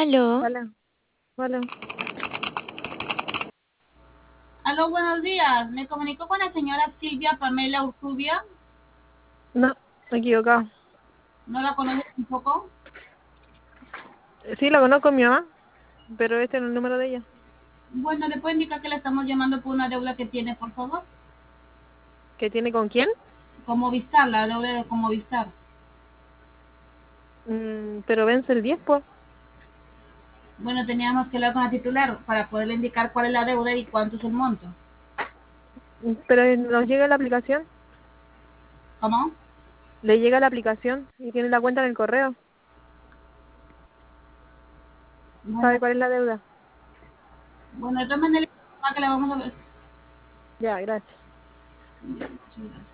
Aló, Hola, hola. Aló, buenos días. Me comunico con la señora Silvia Pamela Urtubia. No, equivocado. ¿No la conoces un poco? Sí, la conozco mi mamá, pero este no es el número de ella. Bueno, ¿le puedo indicar que la estamos llamando por una deuda que tiene, por favor? ¿Qué tiene con quién? Con Movistar, la deuda con Movistar. Pero vence el 10, pues. Bueno, teníamos que hablar con la titular para poderle indicar cuál es la deuda y cuánto es el monto. Pero nos llega la aplicación. ¿Cómo? Le llega la aplicación y tiene la cuenta en el correo. Bueno, ¿Sabe cuál es la deuda? bueno, de todas maneras, que la vamos a ver. Ya, gracias. Ya, muchas gracias.